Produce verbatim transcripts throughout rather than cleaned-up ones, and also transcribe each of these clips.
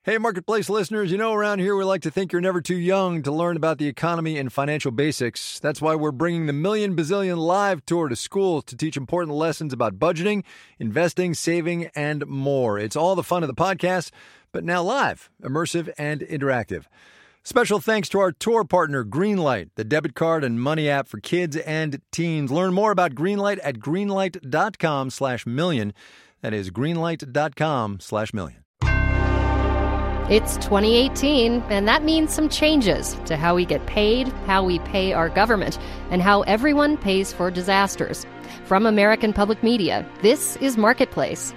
Hey, Marketplace listeners, you know around here we like to think you're never too young to learn about the economy and financial basics. That's why we're bringing the Million Bazillion Live Tour to schools to teach important lessons about budgeting, investing, saving, and more. It's all the fun of the podcast, but now live, immersive, and interactive. Special thanks to our tour partner, Greenlight, the debit card and money app for kids and teens. Learn more about Greenlight at greenlight.com slash million. That is greenlight.com slash million. It's twenty eighteen, and that means some changes to how we get paid, how we pay our government, and how everyone pays for disasters. From American Public Media, this is Marketplace.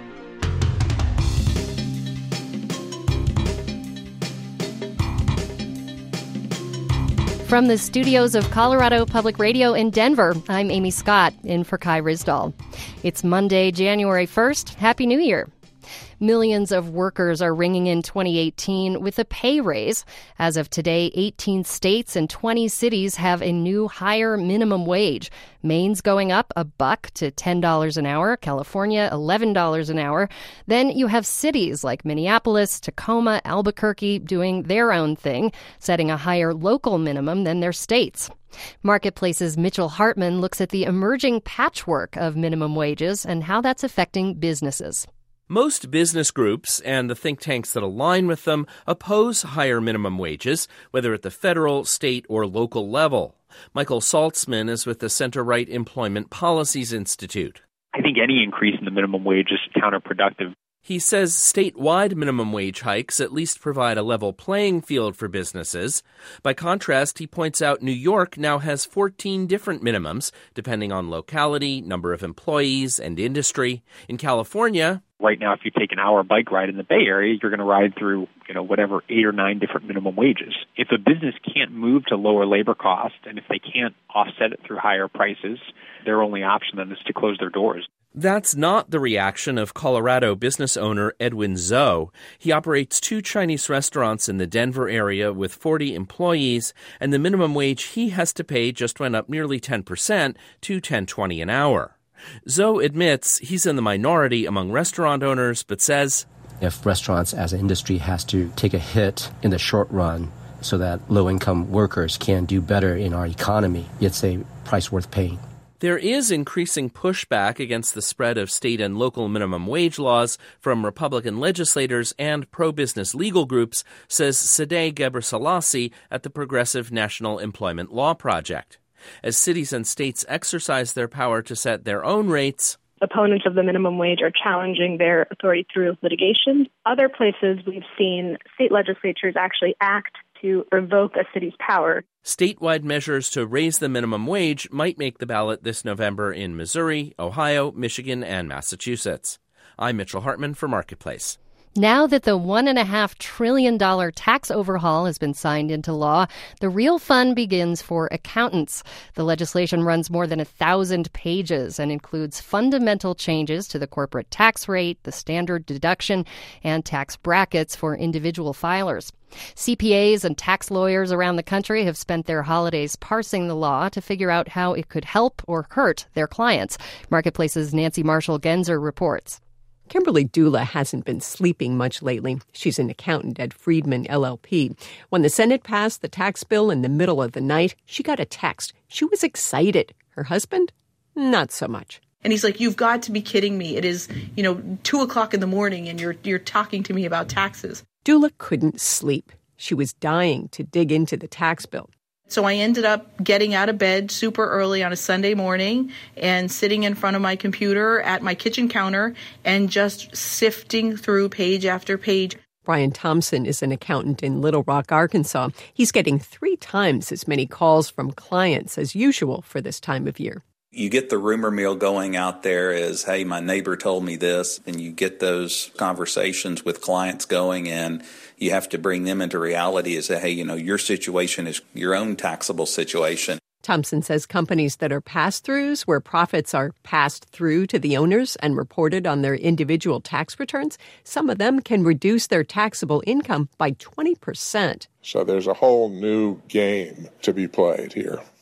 From the studios of Colorado Public Radio in Denver, I'm Amy Scott, in for Kai Ryssdal. It's Monday, January first. Happy New Year. Millions of workers are ringing in twenty eighteen with a pay raise. As of today, eighteen states and twenty cities have a new higher minimum wage. Maine's going up a buck to ten dollars an hour, California eleven dollars an hour. Then you have cities like Minneapolis, Tacoma, Albuquerque doing their own thing, setting a higher local minimum than their states. Marketplace's Mitchell Hartman looks at the emerging patchwork of minimum wages and how that's affecting businesses. Most business groups and the think tanks that align with them oppose higher minimum wages, whether at the federal, state, or local level. Michael Saltzman is with the Center-Right Employment Policies Institute. I think any increase in the minimum wage is counterproductive. He says statewide minimum wage hikes at least provide a level playing field for businesses. By contrast, he points out New York now has fourteen different minimums, depending on locality, number of employees, and industry. In California, right now, if you take an hour bike ride in the Bay Area, you're going to ride through, you know, whatever, eight or nine different minimum wages. If a business can't move to lower labor costs, and if they can't offset it through higher prices, their only option then is to close their doors. That's not the reaction of Colorado business owner Edwin Zhou. He operates two Chinese restaurants in the Denver area with forty employees, and the minimum wage he has to pay just went up nearly ten percent to ten twenty an hour. Zhou admits he's in the minority among restaurant owners, but says, if restaurants as an industry has to take a hit in the short run so that low-income workers can do better in our economy, it's a price worth paying. There is increasing pushback against the spread of state and local minimum wage laws from Republican legislators and pro-business legal groups, says Sadeh Gebrselassie at the Progressive National Employment Law Project. As cities and states exercise their power to set their own rates, opponents of the minimum wage are challenging their authority through litigation. Other places we've seen state legislatures actually act to revoke a city's power. Statewide measures to raise the minimum wage might make the ballot this November in Missouri, Ohio, Michigan, and Massachusetts. I'm Mitchell Hartman for Marketplace. Now that the one point five trillion dollars tax overhaul has been signed into law, the real fun begins for accountants. The legislation runs more than a thousand pages and includes fundamental changes to the corporate tax rate, the standard deduction, and tax brackets for individual filers. C P As and tax lawyers around the country have spent their holidays parsing the law to figure out how it could help or hurt their clients. Marketplace's Nancy Marshall-Genzer reports. Kimberly Dula hasn't been sleeping much lately. She's an accountant at Friedman L L P. When the Senate passed the tax bill in the middle of the night, she got a text. She was excited. Her husband? Not so much. And he's like, you've got to be kidding me. It is, you know, two o'clock in the morning and you're you're talking to me about taxes. Dula couldn't sleep. She was dying to dig into the tax bill. So I ended up getting out of bed super early on a Sunday morning and sitting in front of my computer at my kitchen counter and just sifting through page after page. Brian Thompson is an accountant in Little Rock, Arkansas. He's getting three times as many calls from clients as usual for this time of year. You get the rumor mill going out there as, hey, my neighbor told me this, and you get those conversations with clients going, and you have to bring them into reality as, hey, you know, your situation is your own taxable situation. Thompson says companies that are pass-throughs, where profits are passed through to the owners and reported on their individual tax returns, some of them can reduce their taxable income by twenty percent. So there's a whole new game to be played here.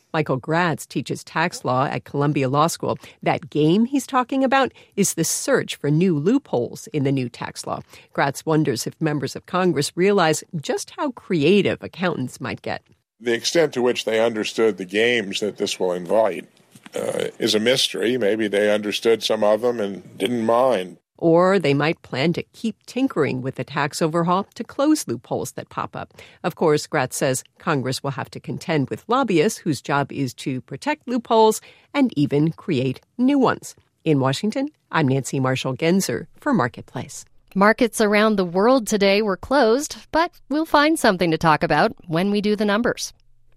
Michael Gratz teaches tax law at Columbia Law School. That game he's talking about is the search for new loopholes in the new tax law. Gratz wonders if members of Congress realize just how creative accountants might get. The extent to which they understood the games that this will invite uh, is a mystery. Maybe they understood some of them and didn't mind. Or they might plan to keep tinkering with the tax overhaul to close loopholes that pop up. Of course, Gratz says Congress will have to contend with lobbyists whose job is to protect loopholes and even create new ones. In Washington, I'm Nancy Marshall-Genzer for Marketplace. Markets around the world today were closed, but we'll find something to talk about when we do the numbers.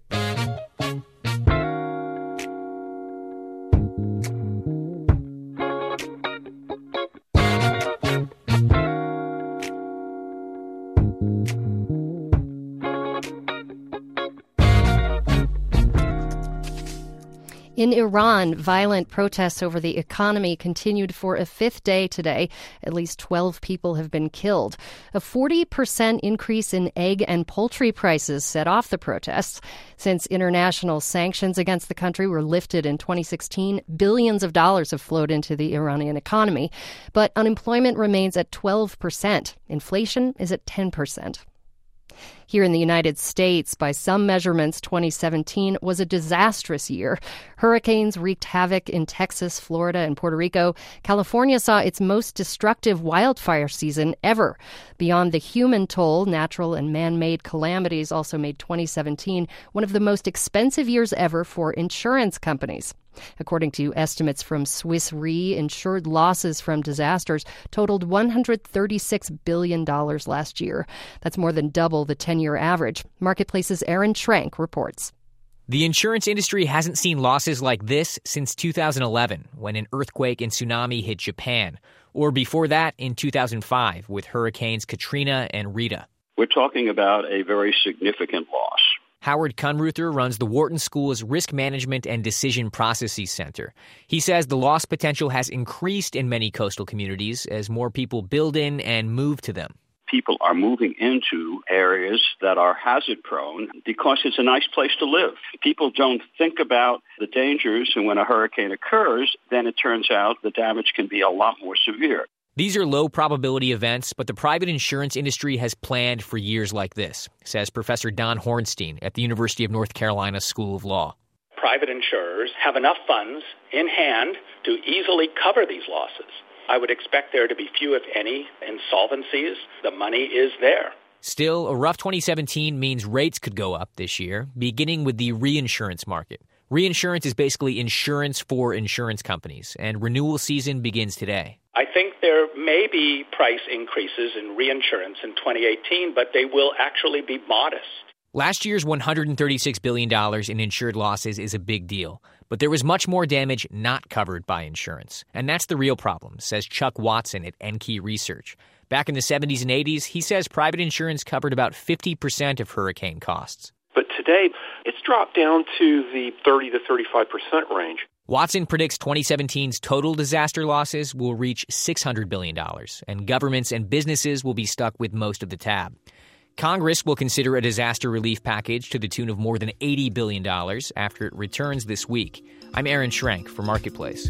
In Iran, violent protests over the economy continued for a fifth day today. At least twelve people have been killed. A forty percent increase in egg and poultry prices set off the protests. Since international sanctions against the country were lifted in twenty sixteen, billions of dollars have flowed into the Iranian economy. But unemployment remains at twelve percent. Inflation is at ten percent. Here in the United States, by some measurements, twenty seventeen was a disastrous year. Hurricanes wreaked havoc in Texas, Florida, and Puerto Rico. California saw its most destructive wildfire season ever. Beyond the human toll, natural and man-made calamities also made twenty seventeen one of the most expensive years ever for insurance companies. According to estimates from Swiss Re, insured losses from disasters totaled one hundred thirty-six billion dollars last year. That's more than double the ten-year average. Marketplace's Aaron Schrank reports. The insurance industry hasn't seen losses like this since two thousand eleven, when an earthquake and tsunami hit Japan, or before that in two thousand five with hurricanes Katrina and Rita. We're talking about a very significant loss. Howard Kunruther runs the Wharton School's Risk Management and Decision Processes Center. He says the loss potential has increased in many coastal communities as more people build in and move to them. People are moving into areas that are hazard-prone because it's a nice place to live. People don't think about the dangers, and when a hurricane occurs, then it turns out the damage can be a lot more severe. These are low-probability events, but the private insurance industry has planned for years like this, says Professor Don Hornstein at the University of North Carolina School of Law. Private insurers have enough funds in hand to easily cover these losses. I would expect there to be few, if any, insolvencies. The money is there. Still, a rough twenty seventeen means rates could go up this year, beginning with the reinsurance market. Reinsurance is basically insurance for insurance companies, and renewal season begins today. I think there may be price increases in reinsurance in twenty eighteen, but they will actually be modest. Last year's one hundred thirty-six billion dollars in insured losses is a big deal, but there was much more damage not covered by insurance. And that's the real problem, says Chuck Watson at Enkey Research. Back in the seventies and eighties, he says private insurance covered about fifty percent of hurricane costs. But today, it's dropped down to the thirty to thirty-five percent range. Watson predicts twenty seventeen's total disaster losses will reach six hundred billion dollars, and governments and businesses will be stuck with most of the tab. Congress will consider a disaster relief package to the tune of more than eighty billion dollars after it returns this week. I'm Aaron Schrank for Marketplace.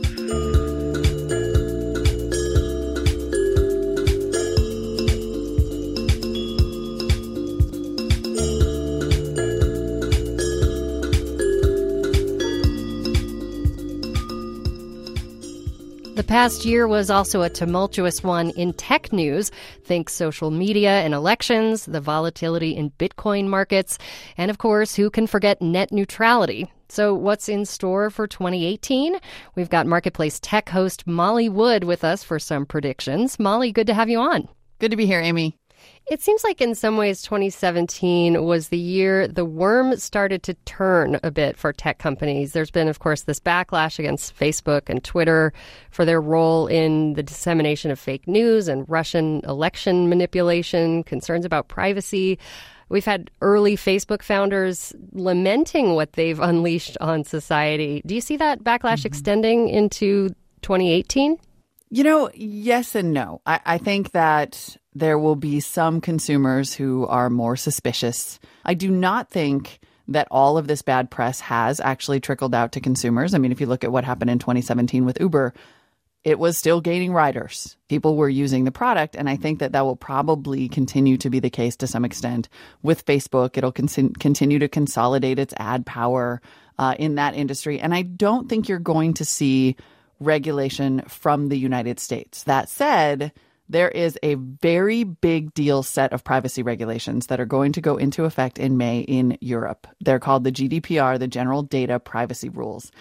The past year was also a tumultuous one in tech news. Think social media and elections, the volatility in Bitcoin markets, and of course, who can forget net neutrality? So what's in store for twenty eighteen? We've got Marketplace tech host Molly Wood with us for some predictions. Molly, good to have you on. Good to be here, Amy. It seems like in some ways twenty seventeen was the year the worm started to turn a bit for tech companies. There's been, of course, this backlash against Facebook and Twitter for their role in the dissemination of fake news and Russian election manipulation, concerns about privacy. We've had early Facebook founders lamenting what they've unleashed on society. Do you see that backlash mm-hmm. extending into twenty eighteen? You know, yes and no. I, I think that there will be some consumers who are more suspicious. I do not think that all of this bad press has actually trickled out to consumers. I mean, if you look at what happened in twenty seventeen with Uber, it was still gaining riders. People were using the product, and I think that that will probably continue to be the case to some extent with Facebook. It'll con- continue to consolidate its ad power uh, in that industry, and I don't think you're going to see regulation from the United States. That said, there is a very big deal set of privacy regulations that are going to go into effect in May in Europe. They're called the G D P R, the General Data Privacy Rules.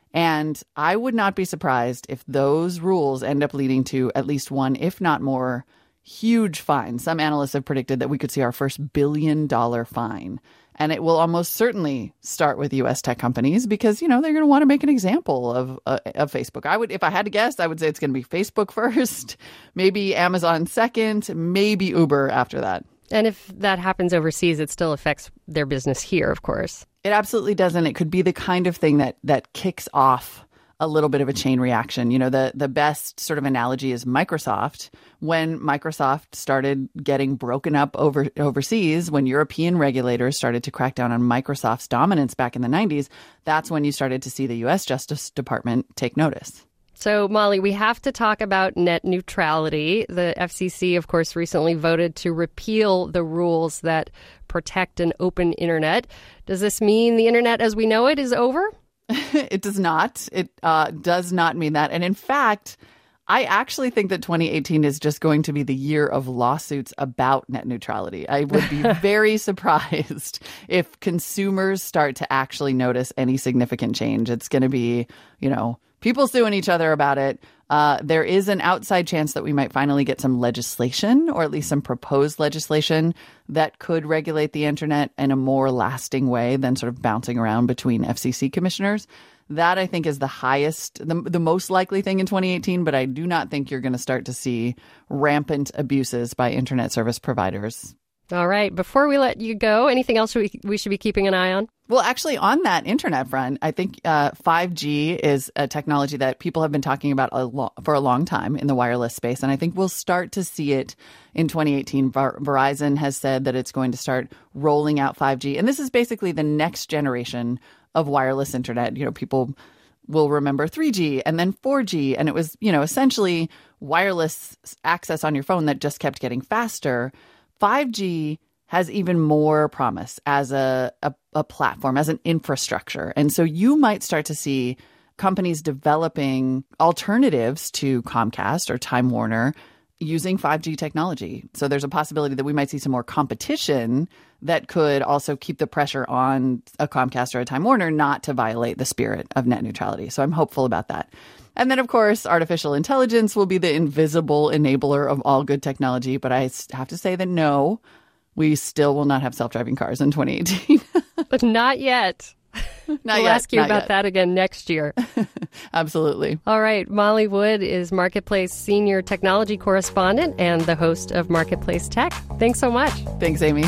And I would not be surprised if those rules end up leading to at least one, if not more, huge fine. Some analysts have predicted that we could see our first billion dollar fine. And it will almost certainly start with U S tech companies because, you know, they're going to want to make an example of uh, of Facebook. I would, if I had to guess, I would say it's going to be Facebook first, maybe Amazon second, maybe Uber after that. And if that happens overseas, it still affects their business here, of course. It absolutely doesn't. It could be the kind of thing that that kicks off a little bit of a chain reaction. You know, the, the best sort of analogy is Microsoft. When Microsoft started getting broken up over overseas, when European regulators started to crack down on Microsoft's dominance back in the nineties, that's when you started to see the U S Justice Department take notice. So, Molly, we have to talk about net neutrality. The F C C, of course, recently voted to repeal the rules that protect an open internet. Does this mean the internet as we know it is over? It does not. It uh, does not mean that. And in fact, I actually think that twenty eighteen is just going to be the year of lawsuits about net neutrality. I would be very surprised if consumers start to actually notice any significant change. It's going to be, you know, people suing each other about it. Uh, there is an outside chance that we might finally get some legislation, or at least some proposed legislation, that could regulate the internet in a more lasting way than sort of bouncing around between F C C commissioners. That, I think, is the highest, the, the most likely thing in twenty eighteen, but I do not think you're going to start to see rampant abuses by internet service providers. All right. Before we let you go, anything else we, we should be keeping an eye on? Well, actually, on that internet front, I think uh, five G is a technology that people have been talking about a lo- for a long time in the wireless space. And I think we'll start to see it in twenty eighteen. Ver- Verizon has said that it's going to start rolling out five G. And this is basically the next generation of wireless internet. You know, people will remember three G and then four G. And it was, you know, essentially wireless access on your phone that just kept getting faster. five G has even more promise as a, a, a platform, as an infrastructure. And so you might start to see companies developing alternatives to Comcast or Time Warner using five G technology. So there's a possibility that we might see some more competition that could also keep the pressure on a Comcast or a Time Warner not to violate the spirit of net neutrality. So I'm hopeful about that. And then, of course, artificial intelligence will be the invisible enabler of all good technology. But I have to say that no, we still will not have self-driving cars in twenty eighteen. But not yet. Not we'll yet, ask you not about yet. that again next year. Absolutely. All right. Molly Wood is Marketplace Senior Technology Correspondent and the host of Marketplace Tech. Thanks so much. Thanks, Amy.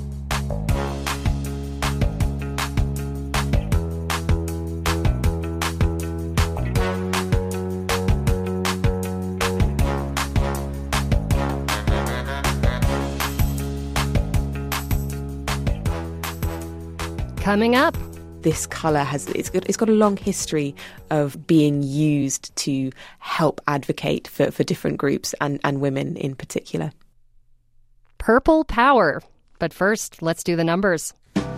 Coming up. This colour has it's got it's got a long history of being used to help advocate for, for different groups and, and women in particular. Purple power. But first, let's do the numbers.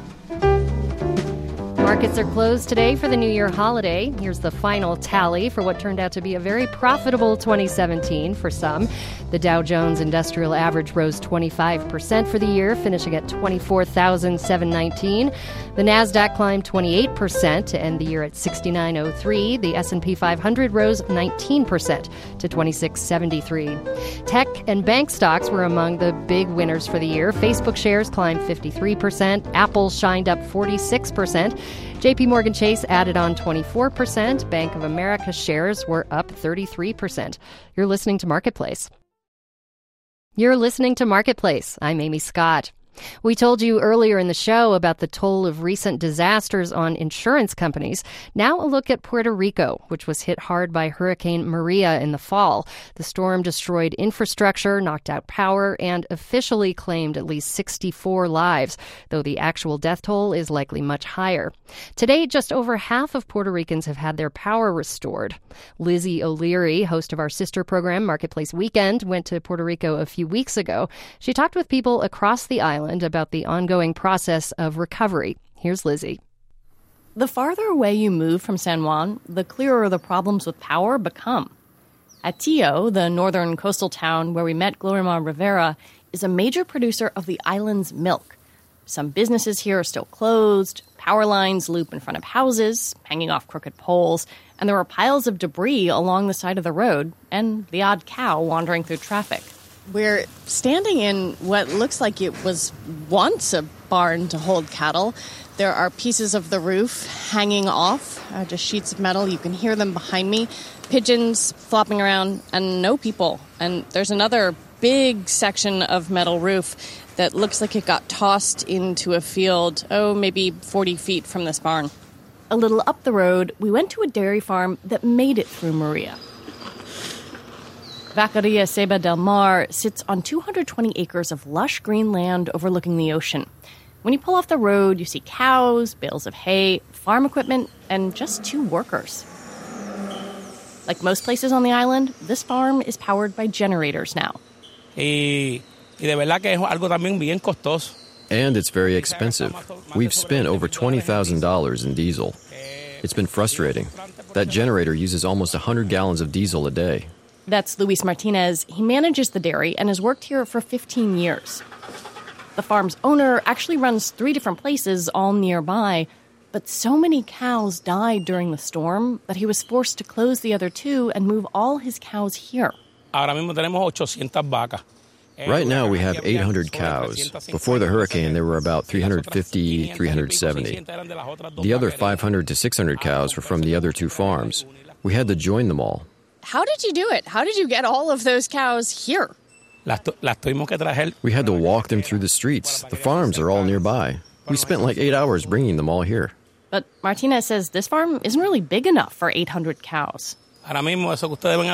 Markets are closed today for the New Year holiday. Here's the final tally for what turned out to be a very profitable twenty seventeen for some. The Dow Jones Industrial Average rose twenty-five percent for the year, finishing at twenty-four thousand seven hundred nineteen. The Nasdaq climbed twenty-eight percent to end the year at sixty-nine oh three. The S and P five hundred rose nineteen percent to twenty-six seventy-three. Tech and bank stocks were among the big winners for the year. Facebook shares climbed fifty-three percent. Apple shined up forty-six percent. J P Morgan Chase added on twenty-four percent. Bank of America shares were up thirty-three percent. You're listening to Marketplace. You're listening to Marketplace. I'm Amy Scott. We told you earlier in the show about the toll of recent disasters on insurance companies. Now a look at Puerto Rico, which was hit hard by Hurricane Maria in the fall. The storm destroyed infrastructure, knocked out power, and officially claimed at least sixty-four lives, though the actual death toll is likely much higher. Today, just over half of Puerto Ricans have had their power restored. Lizzie O'Leary, host of our sister program, Marketplace Weekend, went to Puerto Rico a few weeks ago. She talked with people across the island about the ongoing process of recovery. Here's Lizzie. The farther away you move from San Juan, the clearer the problems with power become. Atillo, the northern coastal town where we met Glorimar Rivera, is a major producer of the island's milk. Some businesses here are still closed, power lines loop in front of houses, hanging off crooked poles, and there are piles of debris along the side of the road, and the odd cow wandering through traffic. We're standing in what looks like it was once a barn to hold cattle. There are pieces of the roof hanging off, uh, just sheets of metal. You can hear them behind me. Pigeons flopping around, and no people. And there's another big section of metal roof that looks like it got tossed into a field, oh, maybe forty feet from this barn. A little up the road, we went to a dairy farm that made it through Maria. Vaqueria Ceiba del Mar sits on two hundred twenty acres of lush green land overlooking the ocean. When you pull off the road, you see cows, bales of hay, farm equipment, and just two workers. Like most places on the island, this farm is powered by generators now. Y, y de verdad que es algo también bien costoso. And it's very expensive. We've spent over twenty thousand dollars in diesel. It's been frustrating. That generator uses almost one hundred gallons of diesel a day. That's Luis Martinez. He manages the dairy and has worked here for fifteen years. The farm's owner actually runs three different places all nearby, but so many cows died during the storm that he was forced to close the other two and move all his cows here. Ahora mismo tenemos ochocientas vacas. Right now we have eight hundred cows. Before the hurricane, there were about three hundred fifty, three hundred seventy. The other five hundred to six hundred cows were from the other two farms. We had to join them all. How did you do it? How did you get all of those cows here? We had to walk them through the streets. The farms are all nearby. We spent like eight hours bringing them all here. But Martinez says this farm isn't really big enough for eight hundred cows. Those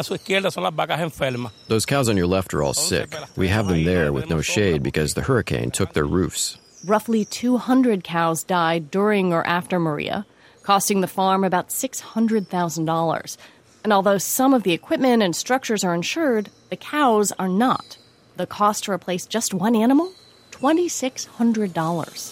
cows on your left are all sick. We have them there with no shade because the hurricane took their roofs. Roughly two hundred cows died during or after Maria, costing the farm about six hundred thousand dollars. And although some of the equipment and structures are insured, the cows are not. The cost to replace just one animal? two thousand six hundred dollars.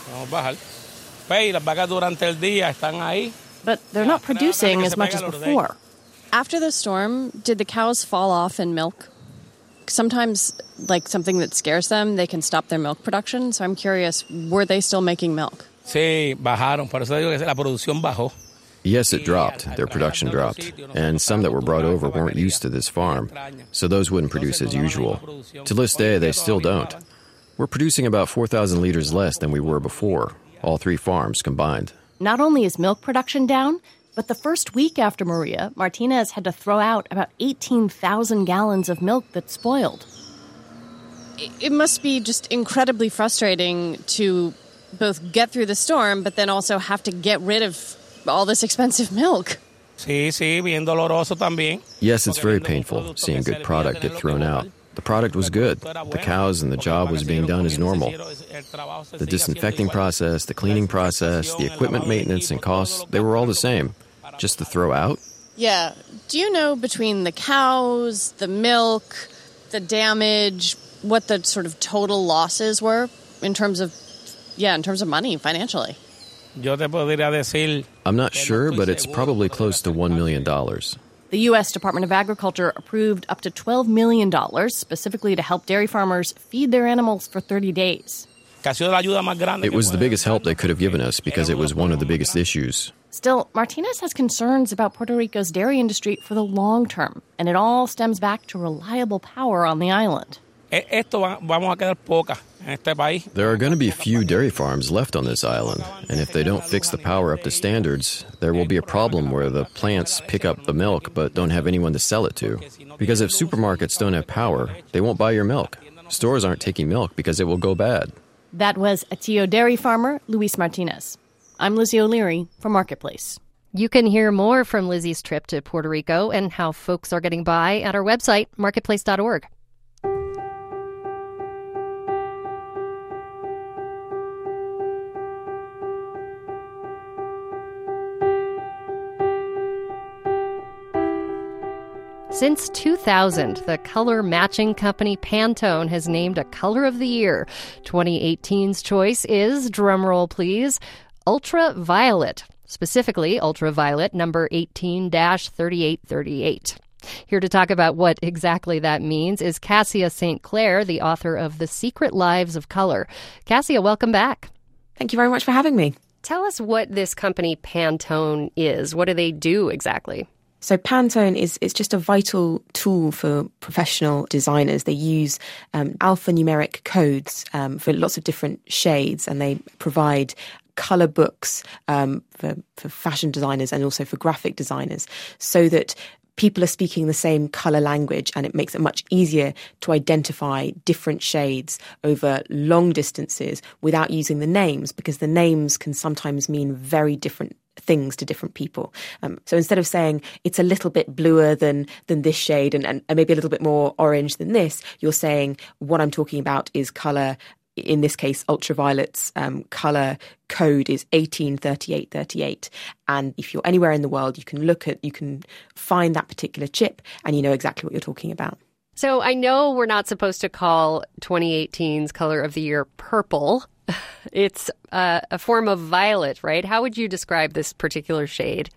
But they're not producing as much as before. After the storm, did the cows fall off in milk? Sometimes, like something that scares them, they can stop their milk production. So I'm curious, were they still making milk? Sí, bajaron. Por eso digo que la producción bajó. Yes, it dropped. Their production dropped. And some that were brought over weren't used to this farm, so those wouldn't produce as usual. To this day, they still don't. We're producing about four thousand liters less than we were before, all three farms combined. Not only is milk production down, but the first week after Maria, Martinez had to throw out about eighteen thousand gallons of milk that spoiled. It must be just incredibly frustrating to both get through the storm, but then also have to get rid of all this expensive milk. Yes, it's very painful seeing good product get thrown out. The product was good. The cows and the job was being done as normal. The disinfecting process, the cleaning process, the equipment maintenance and costs, they were all the same. Just to throw out? Yeah. Do you know between the cows, the milk, the damage, what the sort of total losses were in terms of, yeah, in terms of money, financially? I'm not sure, but it's probably close to one million dollars. The U S Department of Agriculture approved up to twelve million dollars specifically to help dairy farmers feed their animals for thirty days. It was the biggest help they could have given us because it was one of the biggest issues. Still, Martinez has concerns about Puerto Rico's dairy industry for the long term, and it all stems back to reliable power on the island. There are going to be few dairy farms left on this island, and if they don't fix the power up to standards, there will be a problem where the plants pick up the milk but don't have anyone to sell it to. Because if supermarkets don't have power, they won't buy your milk. Stores aren't taking milk because it will go bad. That was Atillo dairy farmer Luis Martinez. I'm Lizzie O'Leary for Marketplace. You can hear more from Lizzie's trip to Puerto Rico and how folks are getting by at our website, marketplace dot org. Since two thousand, the color matching company Pantone has named a color of the year. twenty eighteen's choice is, drumroll please, ultraviolet, specifically ultraviolet number eighteen dash thirty-eight thirty-eight. Here to talk about what exactly that means is Cassia Saint Clair, the author of The Secret Lives of Color. Cassia, welcome back. Thank you very much for having me. Tell us what this company Pantone is. What do they do exactly? So Pantone is, is just a vital tool for professional designers. They use um, alphanumeric codes um, for lots of different shades, and they provide colour books um, for, for fashion designers and also for graphic designers, so that people are speaking the same colour language, and it makes it much easier to identify different shades over long distances without using the names, because the names can sometimes mean very different things to different people. Um, so instead of saying it's a little bit bluer than than this shade and, and, and maybe a little bit more orange than this, you're saying what I'm talking about is colour. In this case, ultraviolet's um, colour code is eighteen thirty-eight thirty-eight. And if you're anywhere in the world, you can look at, you can find that particular chip and you know exactly what you're talking about. So I know we're not supposed to call twenty eighteen's color of the year purple. It's uh, a form of violet, right? How would you describe this particular shade?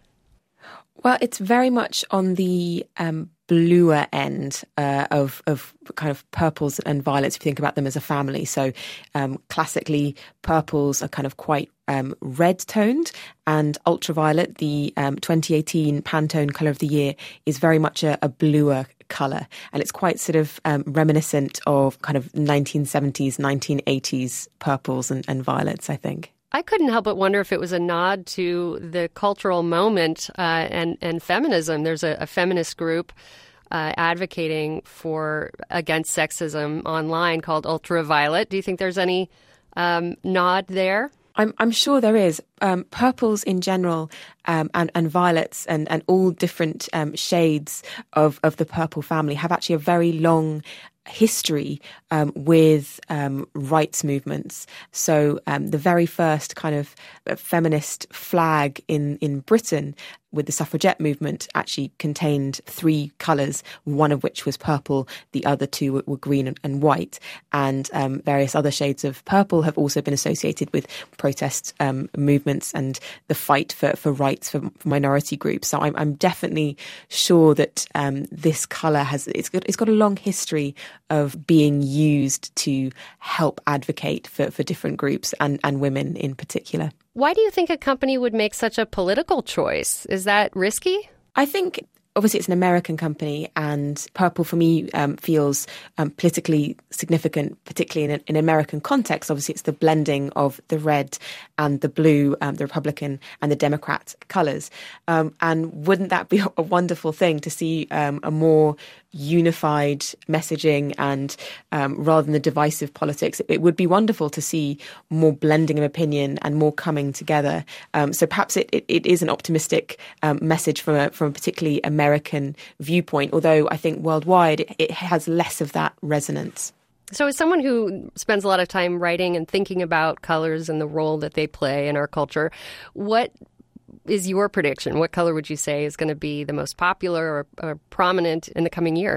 Well, it's very much on the um, bluer end uh, of, of kind of purples and violets, if you think about them as a family. So um, classically, purples are kind of quite um, red-toned, and ultraviolet, the um, twenty eighteen Pantone Colour of the Year, is very much a, a bluer colour. And it's quite sort of um, reminiscent of kind of nineteen seventies, nineteen eighties purples and, and violets, I think. I couldn't help but wonder if it was a nod to the cultural moment uh, and, and feminism. There's a, a feminist group uh, advocating for against sexism online called Ultraviolet. Do you think there's any um, nod there? I'm, I'm sure there is. Um, purples in general um, and, and violets and, and all different um, shades of, of the purple family have actually a very long history um, with um, rights movements. So um, the very first kind of feminist flag in, in Britain with the suffragette movement actually contained three colours, one of which was purple, the other two were, were green and, and white. And um, various other shades of purple have also been associated with protest um, movements and the fight for, for rights for, for minority groups. So I'm, I'm definitely sure that um, this colour has, it's got, it's got a long history of being used to help advocate for, for different groups and, and women in particular. Why do you think a company would make such a political choice? Is that risky? I think obviously it's an American company, and purple for me um, feels um, politically significant, particularly in an in American context. Obviously it's the blending of the red and the blue, um, the Republican and the Democrat colours. Um, and wouldn't that be a wonderful thing to see um, a more unified messaging and um, rather than the divisive politics? It, it would be wonderful to see more blending of opinion and more coming together. Um, so perhaps it, it, it is an optimistic um, message from a, from a particularly American viewpoint, although I think worldwide it, it has less of that resonance. So as someone who spends a lot of time writing and thinking about colors and the role that they play in our culture, what is your prediction? What color would you say is going to be the most popular or, or prominent in the coming year?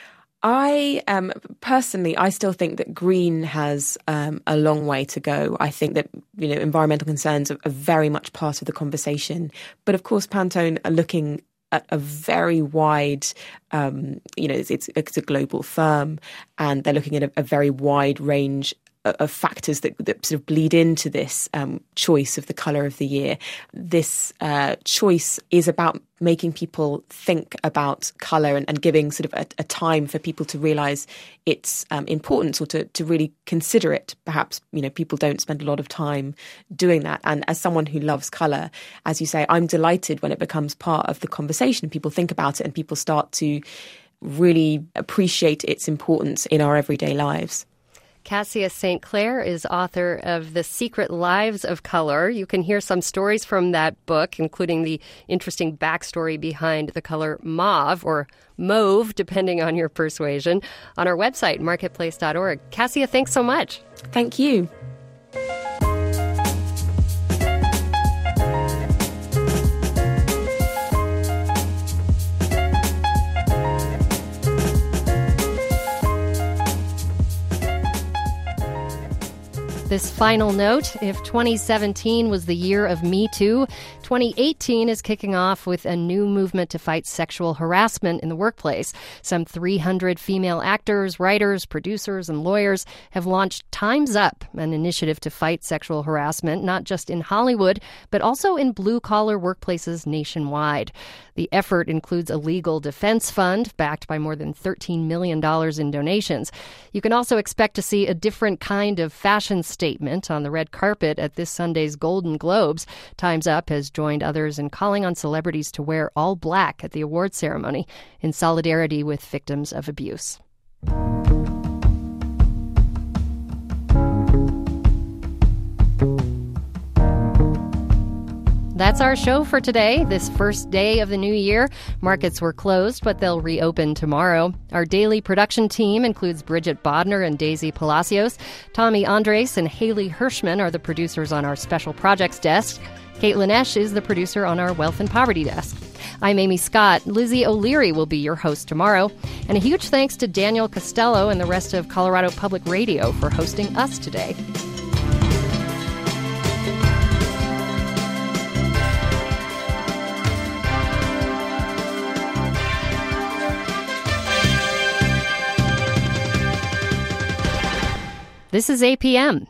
I um, personally, I still think that green has um, a long way to go. I think that, you know, environmental concerns are, are very much part of the conversation. But of course, Pantone are looking at a very wide, um, you know, it's, it's, it's a global firm, and they're looking at a, a very wide range of factors that, that sort of bleed into this um, choice of the colour of the year. This uh, choice is about making people think about colour and, and giving sort of a, a time for people to realise its um, importance, or to, to really consider it. Perhaps, you know, people don't spend a lot of time doing that. And as someone who loves colour, as you say, I'm delighted when it becomes part of the conversation. People think about it and people start to really appreciate its importance in our everyday lives. Cassia Saint Clair is author of The Secret Lives of Color. You can hear some stories from that book, including the interesting backstory behind the color mauve, or mauve, depending on your persuasion, on our website, marketplace dot org. Cassia, thanks so much. Thank you. This final note, if twenty seventeen was the year of Me Too, twenty eighteen is kicking off with a new movement to fight sexual harassment in the workplace. Some three hundred female actors, writers, producers, and lawyers have launched Time's Up, an initiative to fight sexual harassment, not just in Hollywood, but also in blue-collar workplaces nationwide. The effort includes a legal defense fund backed by more than thirteen million dollars in donations. You can also expect to see a different kind of fashion statement on the red carpet at this Sunday's Golden Globes. Time's Up has joined others in calling on celebrities to wear all black at the awards ceremony in solidarity with victims of abuse. That's our show for today, this first day of the new year. Markets were closed, but they'll reopen tomorrow. Our daily production team includes Bridget Bodner and Daisy Palacios. Tommy Andres and Haley Hirschman are the producers on our special projects desk. Caitlin Esch is the producer on our wealth and poverty desk. I'm Amy Scott. Lizzie O'Leary will be your host tomorrow. And a huge thanks to Daniel Costello and the rest of Colorado Public Radio for hosting us today. This is A P M.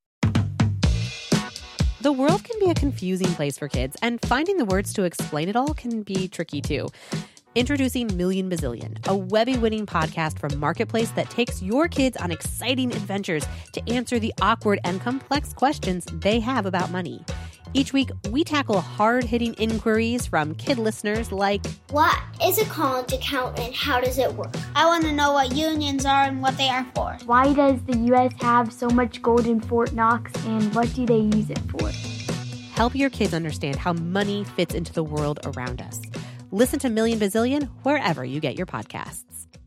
The world can be a confusing place for kids, and finding the words to explain it all can be tricky too. Introducing Million Bazillion, a Webby-winning podcast from Marketplace that takes your kids on exciting adventures to answer the awkward and complex questions they have about money. Each week, we tackle hard-hitting inquiries from kid listeners like, what is a college account and how does it work? I want to know what unions are and what they are for. Why does the U S have so much gold in Fort Knox, and what do they use it for? Help your kids understand how money fits into the world around us. Listen to Million Bazillion wherever you get your podcasts.